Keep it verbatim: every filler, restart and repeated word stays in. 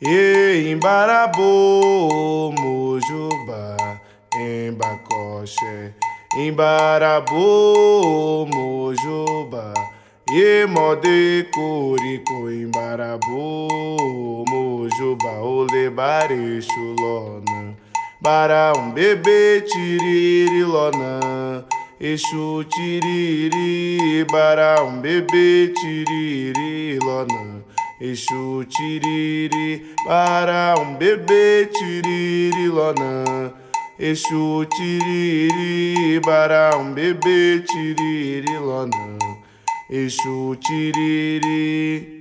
E embarabô, mojubá, embacoxé. Embarabô, mojubá, e mode corico. Embarabô, mojubá, olebare chulona. Bara um bebê tiririlona. Exu tiriri, bara um bebê tiririlona. Exu tiriri, bara um bebê tiririlona. Exu tiriri, bara um bebê tiririlona. Exu tiriri.